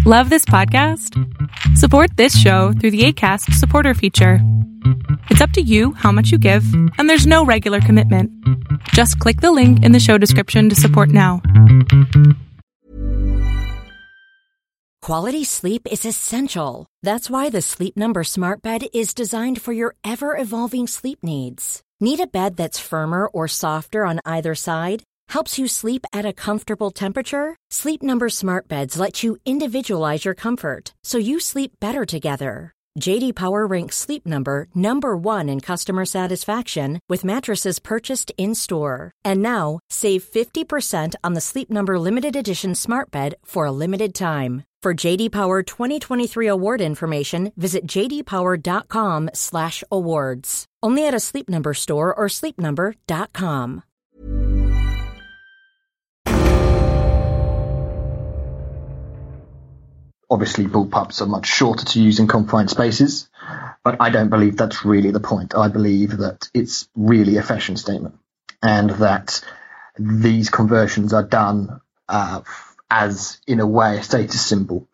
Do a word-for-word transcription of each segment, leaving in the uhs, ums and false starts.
Love this podcast? Support this show through the Acast supporter feature. It's up to you how much you give, and there's no regular commitment. Just click the link in the show description to support now. Quality sleep is essential. That's why the Sleep Number Smart Bed is designed for your ever-evolving sleep needs. Need a bed that's firmer or softer on either side? Helps you sleep at a comfortable temperature? Sleep Number Smart Beds let you individualize your comfort, so you sleep better together. J D Power ranks Sleep Number number one in customer satisfaction with mattresses purchased in-store. And now, save fifty percent on the Sleep Number Limited Edition Smart Bed for a limited time. For J D Power twenty twenty-three award information, visit jdpower.com slash awards. Only at a Sleep Number store or sleep number dot com. Obviously, bullpups are much shorter to use in confined spaces, but I don't believe that's really the point. I believe that it's really a fashion statement, and that these conversions are done uh, as, in a way, a status symbol.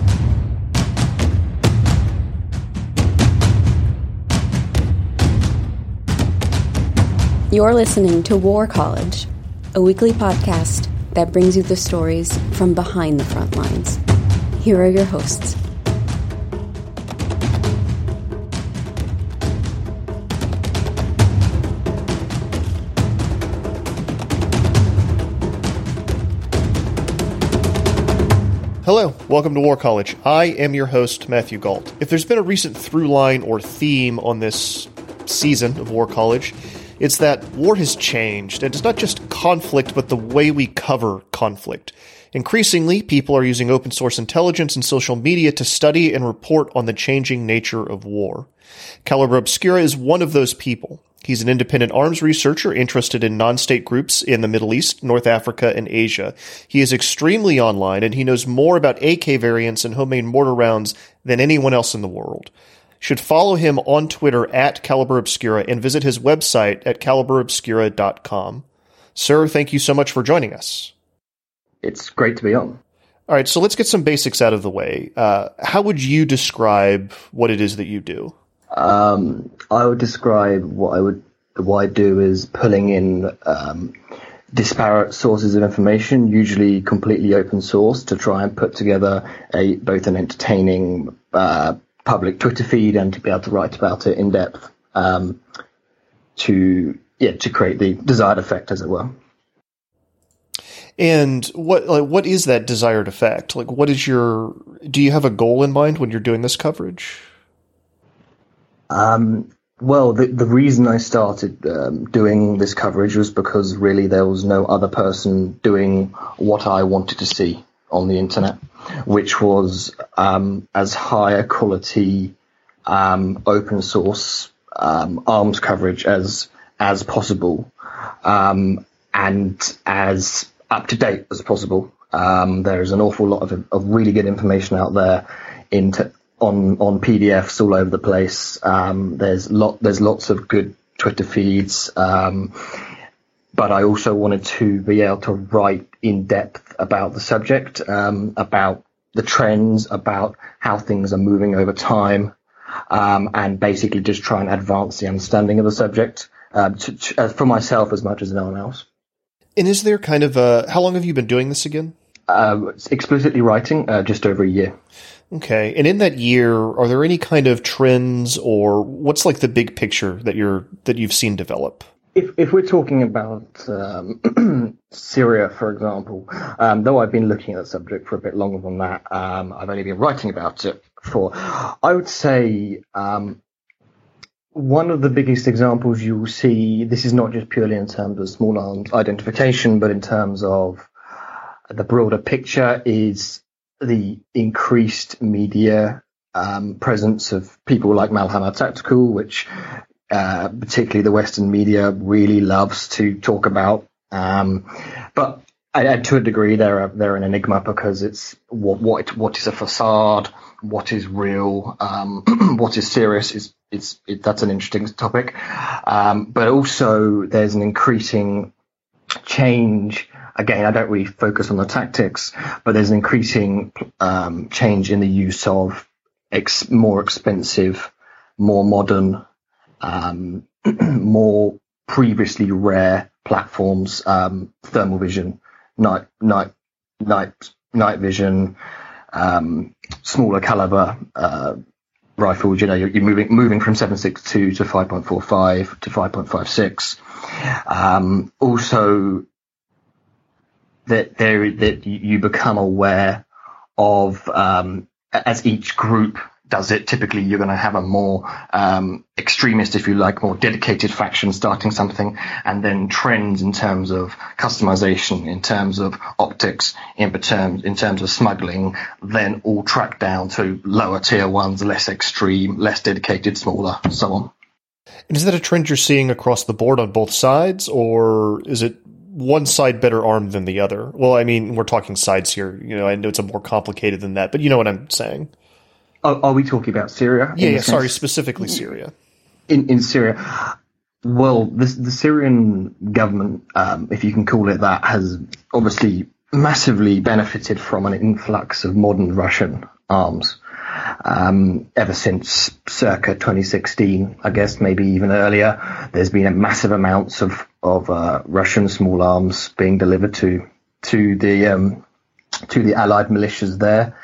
You're listening to War College, a weekly podcast that brings you the stories from behind the front lines. Here are your hosts. Hello, welcome to War College. I am your host, Matthew Galt. If there's been a recent through line or theme on this season of War College, it's that war has changed, and it's not just conflict, but the way we cover conflict. Increasingly, people are using open source intelligence and social media to study and report on the changing nature of war. Calibre Obscura is one of those people. He's an independent arms researcher interested in non-state groups in the Middle East, North Africa, and Asia. He is extremely online, and he knows more about A K variants and homemade mortar rounds than anyone else in the world. You should follow him on Twitter at Calibre Obscura and visit his website at calibre obscura dot com. Sir, thank you so much for joining us. It's great to be on. All right, so let's get some basics out of the way. Uh, how would you describe what it is that you do? Um, I would describe what I would what I do is pulling in um, disparate sources of information, usually completely open source, to try and put together a both an entertaining uh, public Twitter feed and to be able to write about it in depth um, to yeah to create the desired effect, as it were. And what like what is that desired effect? Like, what is your? Do you have a goal in mind when you're doing this coverage? Um, well, the the reason I started um, doing this coverage was because really there was no other person doing what I wanted to see on the internet, which was um, as high a quality um, open source um, arms coverage as as possible, um, and as up to date as possible. Um, there's an awful lot of, of really good information out there in t- on on P D Fs all over the place. Um, there's lot there's lots of good Twitter feeds, um, but I also wanted to be able to write in depth about the subject, um, about the trends, about how things are moving over time, um, and basically just try and advance the understanding of the subject uh, to, to, uh, for myself as much as no one else. And is there kind of a, how long have you been doing this again? Uh, explicitly writing, uh, just over a year. Okay. And in that year, are there any kind of trends, or what's like the big picture that you're, that you've seen develop? If if we're talking about um, Syria, for example, um, though I've been looking at the subject for a bit longer than that, um, I've only been writing about it for, I would say, um, one of the biggest examples you will see, this is not just purely in terms of small arms identification, but in terms of the broader picture, is the increased media um, presence of people like Malhamad Tactical, which uh, particularly the Western media really loves to talk about. Um, but I, to a degree, they're, a, they're an enigma, because it's what, what, what is a facade, what is real, um, what is serious. Is it's it, that's an interesting topic. Um, but also there's an increasing change. Again, I don't really focus on the tactics, but there's an increasing um, change in the use of ex- more expensive, more modern, um, more previously rare platforms, um, thermal vision, night, night, night, night vision, um, smaller caliber uh, rifles. You know, you're, you're moving moving from seven six two to five point four five to five point five six. Um, also, that there that you become aware of um, as each group does it. Typically, you're going to have a more um, extremist, if you like, more dedicated faction starting something, and then trends in terms of customization, in terms of optics, in terms in terms of smuggling, then all track down to lower tier ones, less extreme, less dedicated, smaller, so on. And is that a trend you're seeing across the board on both sides, or is it one side better armed than the other? Well, I mean, we're talking sides here. You know, I know it's a more complicated than that, but you know what I'm saying. Are, are we talking about Syria? Yeah, yeah sorry, specifically Syria. In in Syria, well, the, the Syrian government, um, if you can call it that, has obviously massively benefited from an influx of modern Russian arms. Um, ever since circa twenty sixteen, I guess, maybe even earlier, there's been a massive amounts of of uh, Russian small arms being delivered to to the um, to the Allied militias there.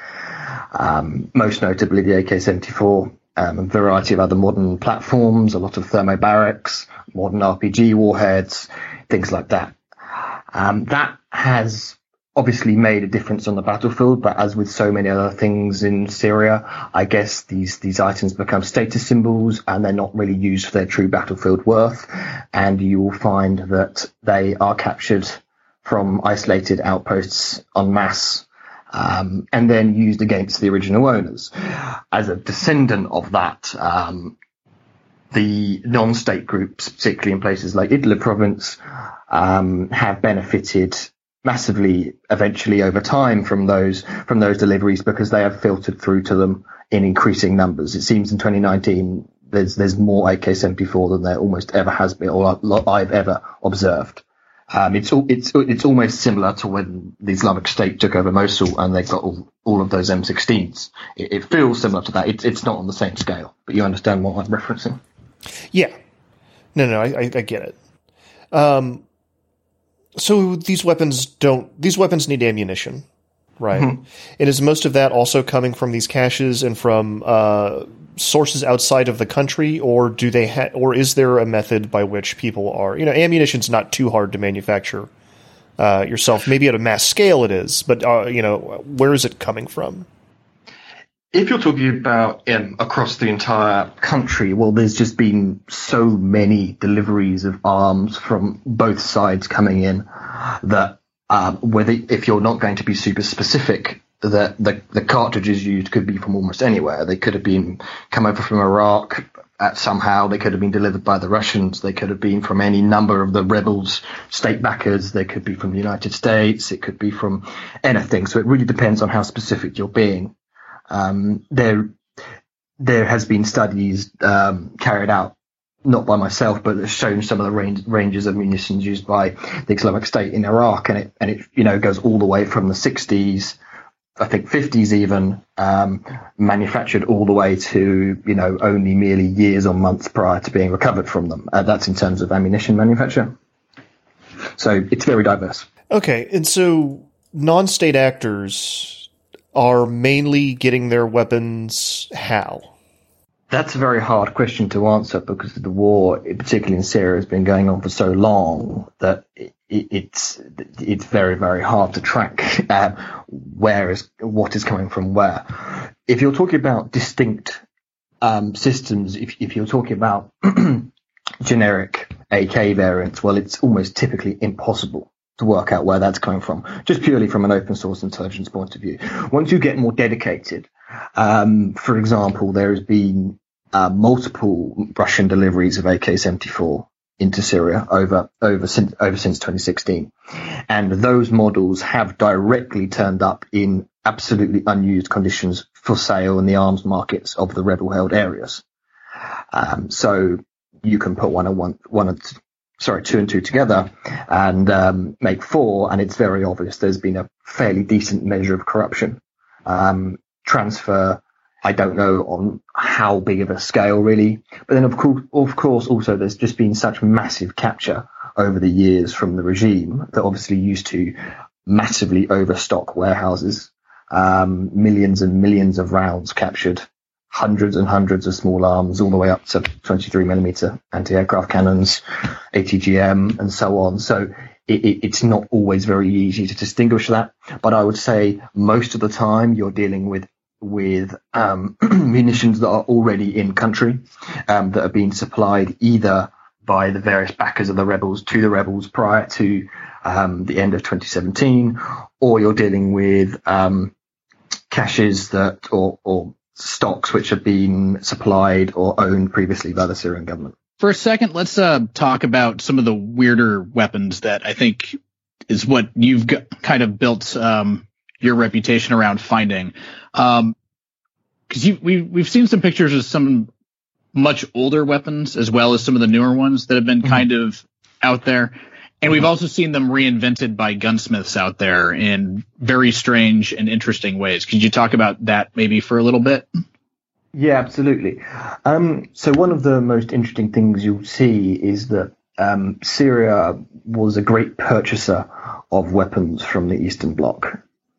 Um, most notably the A K seventy-four, um, a variety of other modern platforms, a lot of thermobarics, modern R P G warheads, things like that. Um, that has obviously made a difference on the battlefield, but as with so many other things in Syria, I guess these, these items become status symbols and they're not really used for their true battlefield worth. And you will find that they are captured from isolated outposts en masse, um, and then used against the original owners. As a descendant of that, um, the non-state groups, particularly in places like Idlib province, um, have benefited massively eventually over time from those from those deliveries, because they have filtered through to them in increasing numbers. It seems in twenty nineteen there's there's more A K seventy-four than there almost ever has been, or I've ever observed. Um, it's it's it's almost similar to when the Islamic State took over Mosul and they got all, all of those M sixteens. It, it feels similar to that. It's it's not on the same scale, but you understand what I'm referencing. Yeah, no, no, I, I, I get it. Um. So these weapons don't, these weapons need ammunition, right? Mm-hmm. And is most of that also coming from these caches and from uh, sources outside of the country, or do they ha- or is there a method by which people are, you know, ammunition's not too hard to manufacture uh, yourself. Maybe at a mass scale it is, but, uh, you know, where is it coming from? If you're talking about um, across the entire country, well, there's just been so many deliveries of arms from both sides coming in that um, whether if you're not going to be super specific, that the, the cartridges used could be from almost anywhere. They could have been come over from Iraq at somehow. They could have been delivered by the Russians. They could have been from any number of the rebels, state backers. They could be from the United States. It could be from anything. So it really depends on how specific you're being. Um, there, there has been studies um, carried out, not by myself, but has shown some of the range, ranges of munitions used by the Islamic State in Iraq, and it and it you know goes all the way from the sixties, I think fifties even, um, manufactured all the way to you know only merely years or months prior to being recovered from them. Uh, that's in terms of ammunition manufacture. So it's very diverse. Okay, and so non-state actors are mainly getting their weapons how? That's a very hard question to answer, because the war, particularly in Syria, has been going on for so long that it, it's it's very, very hard to track uh, where is what is coming from where. If you're talking about distinct um, systems, if, if you're talking about generic A K variants, well, it's almost typically impossible to work out where that's coming from, just purely from an open source intelligence point of view. Once you get more dedicated, um, for example, there has been uh, multiple Russian deliveries of A K seventy-four into Syria over over since over since twenty sixteen, and those models have directly turned up in absolutely unused conditions for sale in the arms markets of the rebel-held areas. Um, so you can put one on one one. sorry, two and two together and um, make four, and it's very obvious there's been a fairly decent measure of corruption. Um, transfer, I don't know on how big of a scale really, but then of course, of course, also there's just been such massive capture over the years from the regime that obviously used to massively overstock warehouses, um, millions and millions of rounds captured, hundreds and hundreds of small arms, all the way up to twenty-three millimeter anti-aircraft cannons, A T G M, and so on. So it, it, it's not always very easy to distinguish that. But I would say most of the time you're dealing with with um, munitions that are already in country, um, that are being supplied either by the various backers of the rebels to the rebels prior to um, the end of twenty seventeen, or you're dealing with um, caches that or, or stocks which have been supplied or owned previously by the Syrian government. For a second, let's uh, talk about some of the weirder weapons that I think is what you've got, kind of built um, your reputation around finding. Um, because you we we've seen some pictures of some much older weapons as well as some of the newer ones that have been mm-hmm. kind of out there. And we've also seen them reinvented by gunsmiths out there in very strange and interesting ways. Could you talk about that maybe for a little bit? Yeah, absolutely. Um, so one of the most interesting things you'll see is that um, Syria was a great purchaser of weapons from the Eastern Bloc.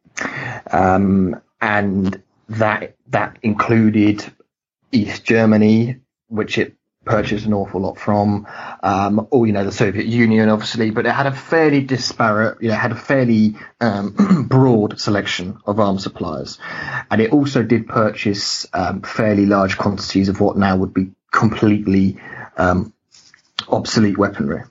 Um, and that that included East Germany, which it purchased an awful lot from, um, or, you know, the Soviet Union, obviously, but it had a fairly disparate, you know, had a fairly um, broad selection of arms suppliers. And it also did purchase um, fairly large quantities of what now would be completely um, obsolete weaponry.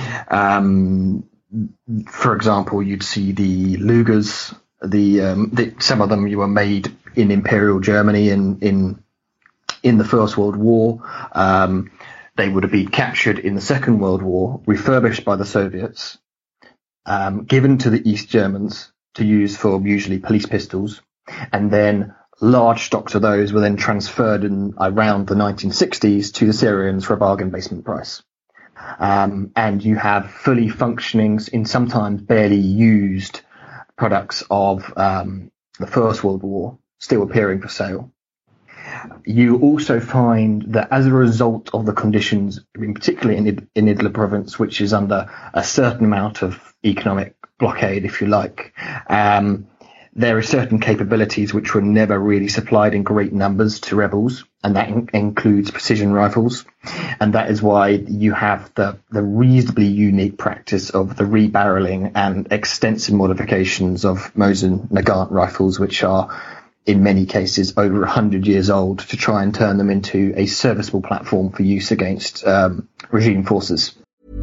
Um, for example, you'd see the Lugers, the, um, the some of them you were made in Imperial Germany in, in in the First World War. Um, they would have been captured in the Second World War, refurbished by the Soviets, um, given to the East Germans to use for usually police pistols, and then large stocks of those were then transferred in around the nineteen sixties to the Syrians for a bargain basement price. Um, and you have fully functioning, in sometimes barely used products of um, the First World War still appearing for sale. You also find that as a result of the conditions, in particularly in, Id- in Idlib province, which is under a certain amount of economic blockade, if you like, um, there are certain capabilities which were never really supplied in great numbers to rebels, and that in- includes precision rifles. And that is why you have the, the reasonably unique practice of the rebarreling and extensive modifications of Mosin Nagant rifles, which are in many cases over one hundred years old, to try and turn them into a serviceable platform for use against um, regime forces.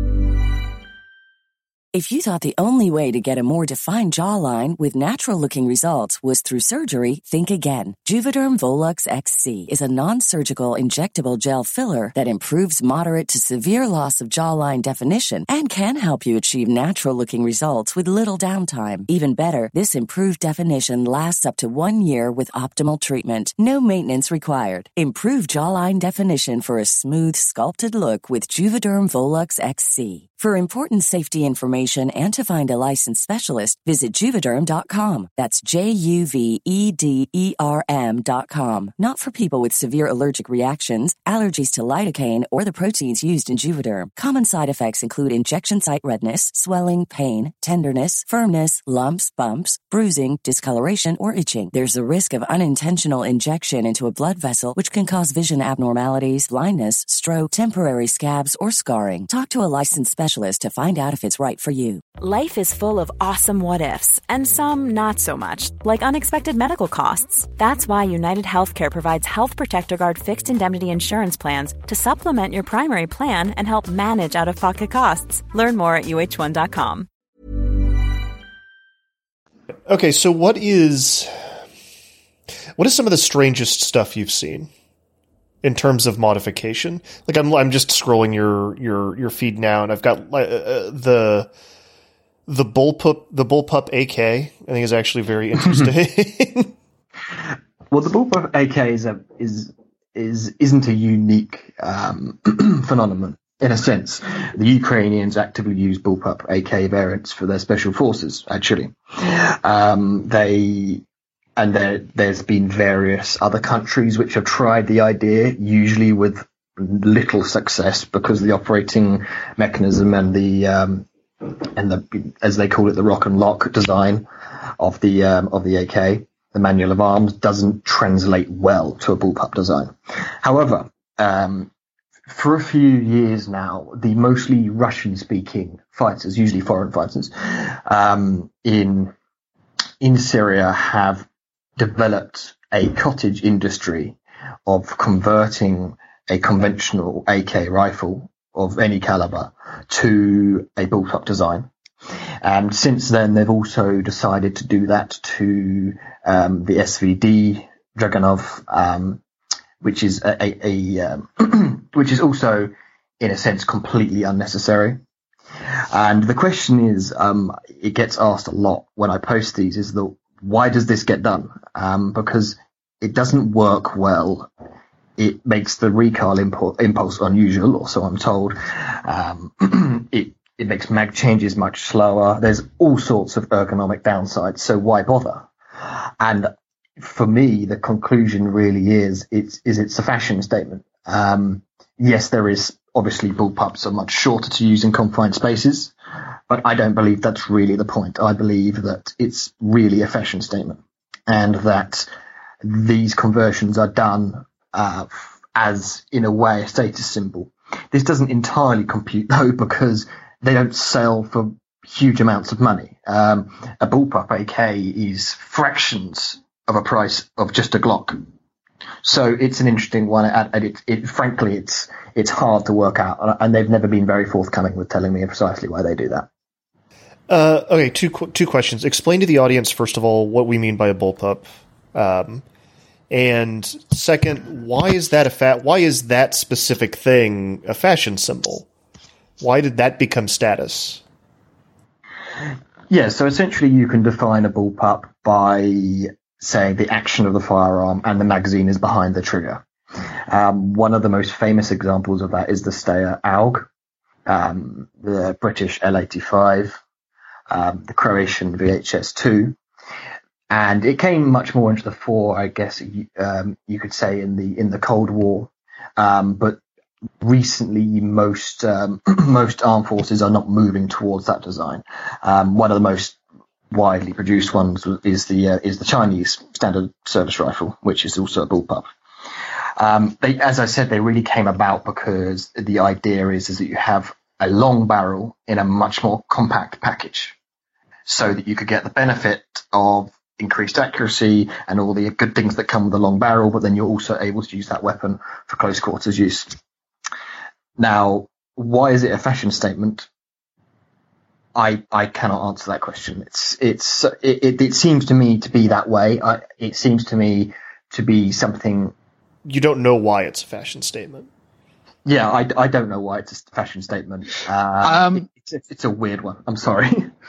If you thought the only way to get a more defined jawline with natural-looking results was through surgery, think again. Juvederm Volux X C is a non-surgical injectable gel filler that improves moderate to severe loss of jawline definition and can help you achieve natural-looking results with little downtime. Even better, this improved definition lasts up to one year with optimal treatment. No maintenance required. Improve jawline definition for a smooth, sculpted look with Juvederm Volux X C. For important safety information and to find a licensed specialist, visit Juvederm dot com. That's J U V E D E R M dot com. Not for people with severe allergic reactions, allergies to lidocaine, or the proteins used in Juvederm. Common side effects include injection site redness, swelling, pain, tenderness, firmness, lumps, bumps, bruising, discoloration, or itching. There's a risk of unintentional injection into a blood vessel, which can cause vision abnormalities, blindness, stroke, temporary scabs, or scarring. Talk to a licensed specialist to find out if it's right for you. Life is full of awesome what-ifs, and some not so much, like unexpected medical costs. That's why United Healthcare provides Health Protector Guard fixed indemnity insurance plans to supplement your primary plan and help manage out-of-pocket costs. Learn more at U H one dot com. Okay, so what is what is some of the strangest stuff you've seen in terms of modification? Like I'm, I'm just scrolling your, your, your feed now, and I've got uh, the, the bullpup, the bullpup A K. I think is actually very interesting. Well, the bullpup A K is a, is is isn't a unique um, phenomenon. in a sense. The Ukrainians actively use bullpup A K variants for their special forces, actually. Um, they, and there, there's been various other countries which have tried the idea, usually with little success, because the operating mechanism and the, um, and the, as they call it, the rock and lock design of the, um, of the A K, the manual of arms, doesn't translate well to a bullpup design. However, um, for a few years now, the mostly Russian-speaking fighters, usually foreign fighters, um, in in Syria have developed a cottage industry of converting a conventional A K rifle of any caliber to a bullpup design. And since then, they've also decided to do that to um, the S V D Dragunov, um, which is a, a, a um, which is also, in a sense, completely unnecessary. And the question is, um, it gets asked a lot when I post these, is the why does this get done? Um, because it doesn't work well. It makes the recoil impulse, impulse unusual, or so I'm told. Um, it it makes mag changes much slower. There's all sorts of ergonomic downsides. So why bother? And for me, the conclusion really is it's is it's a fashion statement. Um, yes, there is obviously bullpups are much shorter to use in confined spaces, but I don't believe that's really the point. I believe that it's really a fashion statement, and that these conversions are done uh, as, in a way, a status symbol. This doesn't entirely compute though, because they don't sell for huge amounts of money. Um, a bullpup A K is fractions of a price of just a Glock. So it's an interesting one, and it, it, frankly, it's it's hard to work out, and they've never been very forthcoming with telling me precisely why they do that. Uh, okay, two two questions. Explain to the audience, first of all, what we mean by a bullpup, um, and second, why is that a fa- Why is that specific thing a fashion symbol? Why did that become status? Yeah, so essentially, you can define a bullpup by saying the action of the firearm and the magazine is behind the trigger. Um, one of the most famous examples of that is the Steyr AUG, um, the British L eighty-five, um, the Croatian V H S two, and it came much more into the fore, I guess um, you could say, in the in the Cold War. Um, but recently, most um, most armed forces are not moving towards that design. Um, one of the most widely produced ones is the uh, is the Chinese standard service rifle, which is also a bullpup. Um, they, as I said, they really came about because the idea is is that you have a long barrel in a much more compact package, so that you could get the benefit of increased accuracy and all the good things that come with a long barrel, but then you're also able to use that weapon for close quarters use. Now, why is it a fashion statement? I, I cannot answer that question. It's, it's, it, it, it seems to me to be that way. I, it seems to me to be something. You don't know why it's a fashion statement. Yeah, I, I don't know why it's a fashion statement. Uh, um, it, it's, it's a weird one. I'm sorry.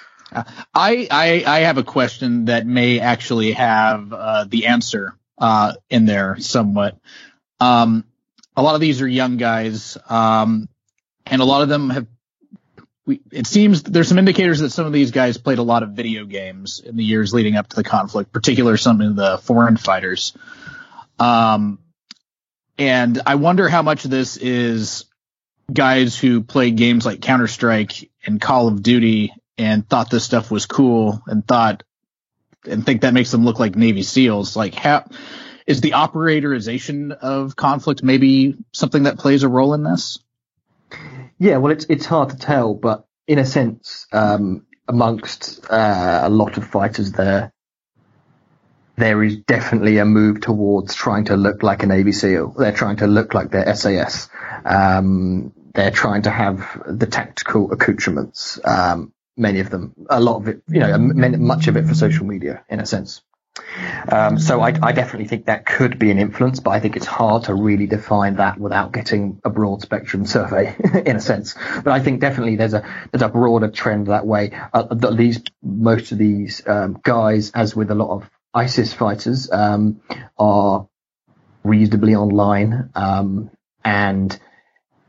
I, I, I have a question that may actually have, uh, the answer, uh, in there somewhat. Um, a lot of these are young guys, um, and a lot of them have, We, it seems there's some indicators that some of these guys played a lot of video games in the years leading up to the conflict, particularly some of the foreign fighters. Um, and I wonder how much of this is guys who played games like Counter-Strike and Call of Duty and thought this stuff was cool and thought and think that makes them look like Navy SEALs. Like, how is the operatorization of conflict maybe something that plays a role in this? Yeah, well, it's it's hard to tell, but in a sense, um, amongst uh, a lot of fighters there, there is definitely a move towards trying to look like a Navy SEAL. They're trying to look like their S A S. Um, they're trying to have the tactical accoutrements. Um, many of them, a lot of it, you know, many, much of it for social media, in a sense. Um, so I, I definitely think that could be an influence, but I think it's hard to really define that without getting a broad spectrum survey, in a sense. But I think definitely there's a there's a broader trend that way. Uh, that these most of these um, guys, as with a lot of ISIS fighters, um, are reasonably online, um, and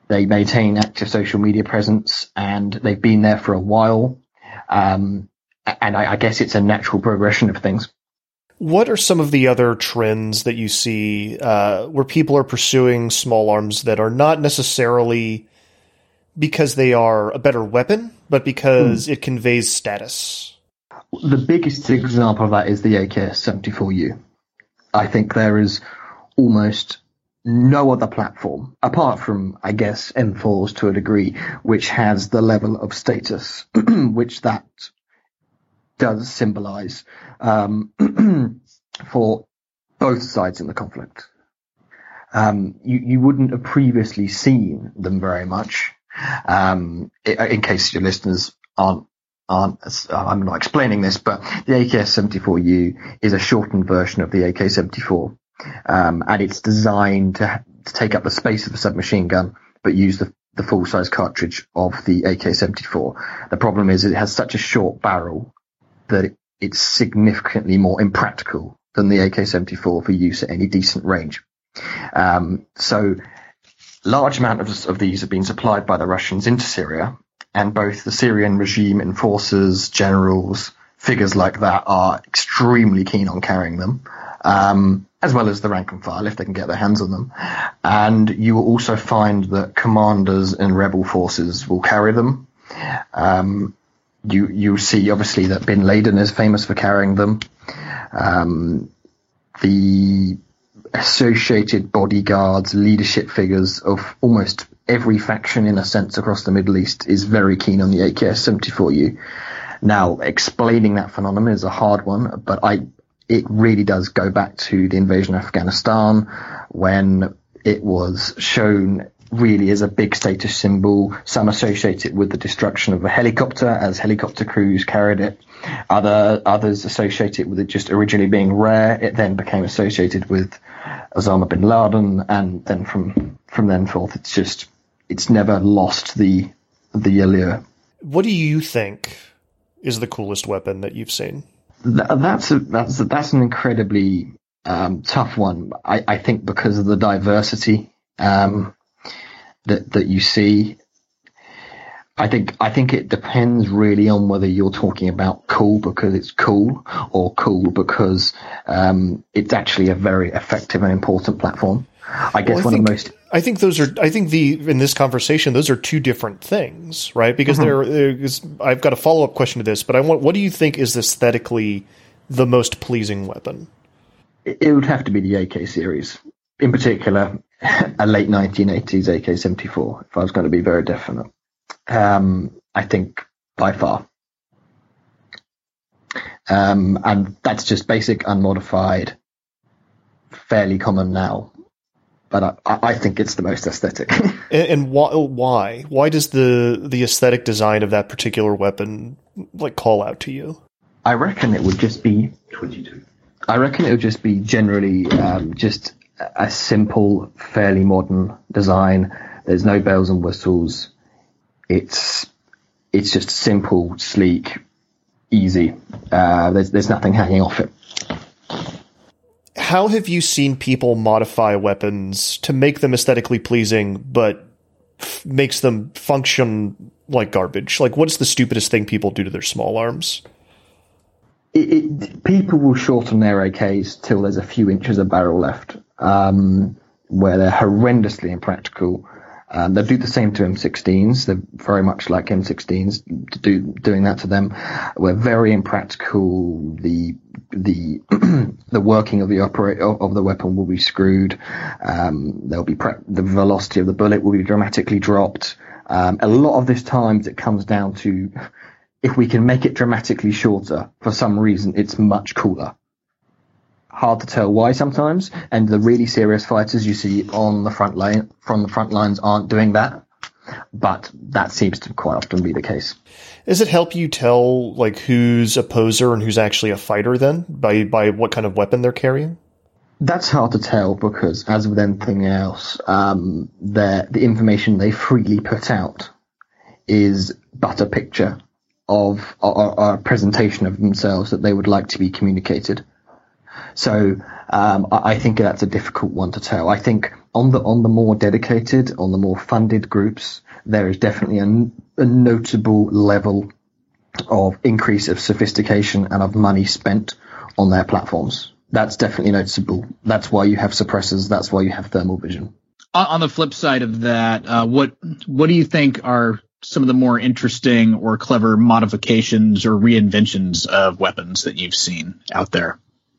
they maintain active social media presence, and they've been there for a while. Um, and I, I guess it's a natural progression of things. What are some of the other trends that you see uh, where people are pursuing small arms that are not necessarily because they are a better weapon, but because mm. it conveys status? The biggest example of that is the A K S seventy-four U. I think there is almost no other platform, apart from, I guess, M fours to a degree, which has the level of status which that does symbolize um, for both sides in the conflict. Um, you, you wouldn't have previously seen them very much. Um, in case your listeners aren't, aren't, I'm not explaining this, but the A K S seventy-four U is a shortened version of the A K seventy-four. Um, and it's designed to, to take up the space of a submachine gun, but use the, the full-size cartridge of the A K seventy-four. The problem is it has such a short barrel that it, it's significantly more impractical than the A K seventy-four for use at any decent range. Um, so large amount of, of these have been supplied by the Russians into Syria, and both the Syrian regime enforcers, generals, figures like that are extremely keen on carrying them. Um, as well as the rank and file if they can get their hands on them. And you will also find that commanders and rebel forces will carry them. Um, you you see, obviously, that Bin Laden is famous for carrying them. Um, the associated bodyguards, leadership figures of almost every faction, in a sense, across the Middle East is very keen on the A K S seventy-four U. Now, explaining that phenomenon is a hard one, but I it really does go back to the invasion of Afghanistan, when it was shown really as a big status symbol. Some associate it with the destruction of a helicopter, as helicopter crews carried it. Other others associate it with it just originally being rare. It then became associated with Osama bin Laden, and then from from then forth, it's just it's never lost the the allure. What do you think is the coolest weapon that you've seen? That's a, that's a, that's an incredibly um, tough one. I, I think because of the diversity um, that that you see. I think I think it depends really on whether you're talking about cool because it's cool, or cool because um, it's actually a very effective and important platform. I guess well, I one think, of the most. I think those are. I think the in this conversation, those are two different things, right? Because mm-hmm. there, is, I've got a follow up question to this, but I want. What do you think is aesthetically the most pleasing weapon? It, it would have to be the A K series, in particular, a late nineteen eighties A K seventy-four. If I was going to be very definite, um, I think by far, um, and that's just basic, unmodified, fairly common now. But I, I think it's the most aesthetic. and and why, why? Why does the the aesthetic design of that particular weapon like call out to you? I reckon it would just be twenty-two. I reckon it would just be generally um, just a simple, fairly modern design. There's no bells and whistles. It's it's just simple, sleek, easy. Uh, there's there's nothing hanging off it. How have you seen people modify weapons to make them aesthetically pleasing, but f- makes them function like garbage? Like, what's the stupidest thing people do to their small arms? It, it, people will shorten their A Ks till there's a few inches of barrel left, um, where they're horrendously impractical. Um, they'll do the same to M sixteens. They're very much like M sixteens, do, doing that to them. We're very impractical. The the the working of the operate of the weapon will be screwed. Um, there'll be pre- the velocity of the bullet will be dramatically dropped. Um, a lot of this times it comes down to if we can make it dramatically shorter for some reason, it's much cooler. Hard to tell why sometimes, and the really serious fighters you see on the front line from the front lines aren't doing that, but that seems to quite often be the case. Does it help you tell like who's a poser and who's actually a fighter then by by what kind of weapon they're carrying? That's hard to tell because, as with anything else, um, the the information they freely put out is but a picture of or, or a presentation of themselves that they would like to be communicated. So um, I think that's a difficult one to tell. I think on the on the more dedicated, on the more funded groups, there is definitely a, a notable level of increase of sophistication and of money spent on their platforms. That's definitely noticeable. That's why you have suppressors. That's why you have thermal vision. On the flip side of that, uh, what what do you think are some of the more interesting or clever modifications or reinventions of weapons that you've seen out there?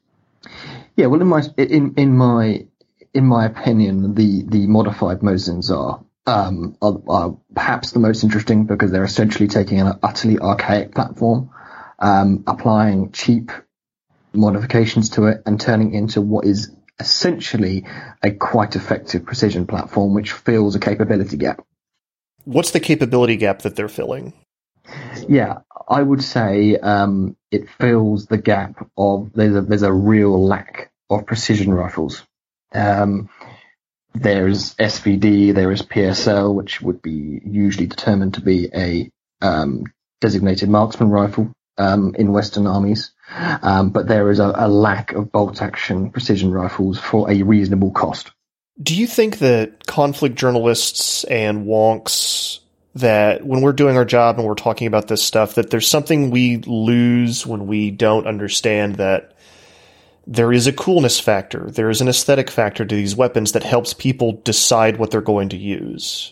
Yeah, well, in my in in my in my opinion, the the modified Mosins are um are, are perhaps the most interesting because they're essentially taking an utterly archaic platform, um, applying cheap modifications to it, and turning it into what is essentially a quite effective precision platform, which fills a capability gap. What's the capability gap that they're filling? Yeah, I would say um, it fills the gap of there's a there's a real lack of precision rifles. Um, there's S V D, there is P S L, which would be usually determined to be a um, designated marksman rifle um, in Western armies. Um, but there is a, a lack of bolt-action precision rifles for a reasonable cost. Do you think that conflict journalists and wonks, that when we're doing our job and we're talking about this stuff, that there's something we lose when we don't understand that there is a coolness factor, there is an aesthetic factor to these weapons that helps people decide what they're going to use?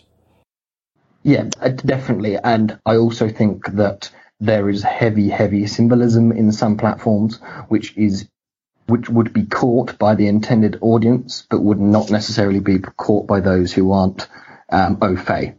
Yeah, definitely. And I also think that there is heavy, heavy symbolism in some platforms, which is which would be caught by the intended audience, but would not necessarily be caught by those who aren't um, au fait.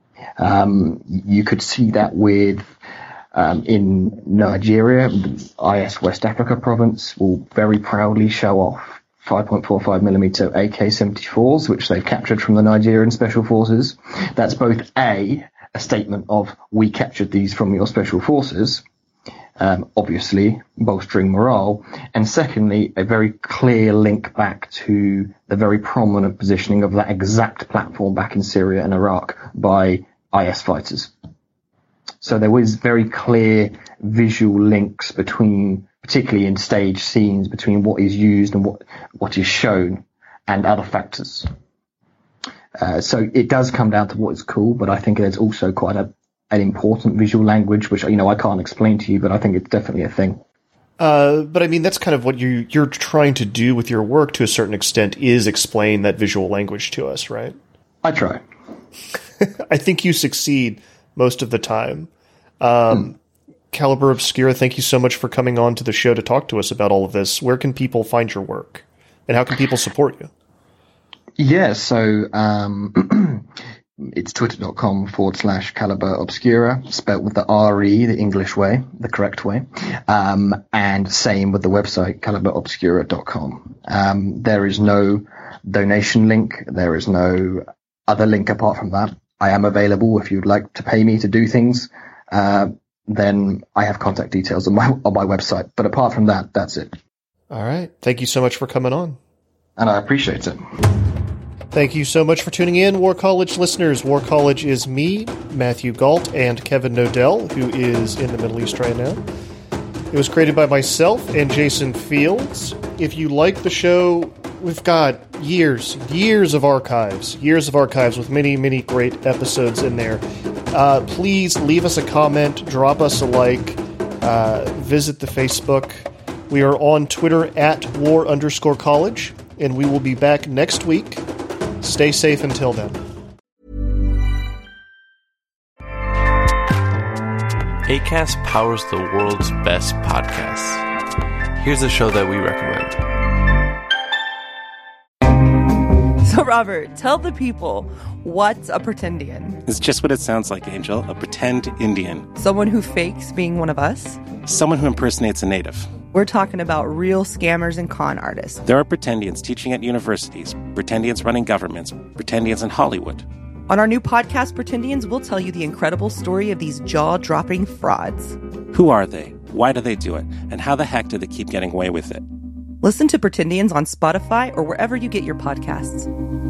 Um, you could see that with um, in Nigeria, I S West Africa province will very proudly show off five point four five millimeter A K seventy-fours, which they've captured from the Nigerian Special Forces. That's both A, a statement of, we captured these from your special forces, um, obviously bolstering morale, and secondly, a very clear link back to the very prominent positioning of that exact platform back in Syria and Iraq by I S fighters. So there was very clear visual links between, particularly in stage scenes, between what is used and what, what is shown and other factors. Uh, so it does come down to what is cool, but I think there's also quite a, an important visual language, which, you know, I can't explain to you, but I think it's definitely a thing. Uh, but I mean, that's kind of what you, you're trying to do with your work to a certain extent, is explain that visual language to us, right? I try. I think you succeed most of the time. Um, mm. Caliber Obscura, thank you so much for coming on to the show to talk to us about all of this. Where can people find your work? And how can people support you? Yeah, so um, it's twitter.com forward slash Caliber Obscura, spelled with the R E, the English way, the correct way. Um, and same with the website, caliber obscura dot com. Um, there is no donation link. There is no other link apart from that. I am available if you'd like to pay me to do things. Uh, then I have contact details on my on my website. But apart from that, that's it. All right. Thank you so much for coming on. And I appreciate it. Thank you so much for tuning in, War College listeners. War College is me, Matthew Galt, and Kevin Nodell, who is in the Middle East right now. It was created by myself and Jason Fields. If you like the show, we've got years, years of archives, years of archives with many, many great episodes in there. Uh, please leave us a comment, drop us a like, uh, visit the Facebook. We are on Twitter at war underscore college, and we will be back next week. Stay safe until then. Acast powers the world's best podcasts. Here's a show that we recommend. So, Robert, tell the people, what's a pretendian? It's just what it sounds like, Angel. A pretend Indian. Someone who fakes being one of us? Someone who impersonates a native. We're talking about real scammers and con artists. There are pretendians teaching at universities, pretendians running governments, pretendians in Hollywood. On our new podcast, Pretendians, we'll tell you the incredible story of these jaw-dropping frauds. Who are they? Why do they do it? And how the heck do they keep getting away with it? Listen to Pretendians on Spotify or wherever you get your podcasts.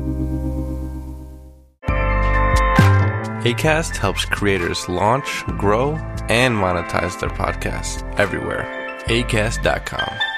Acast helps creators launch, grow, and monetize their podcasts everywhere. acast dot com.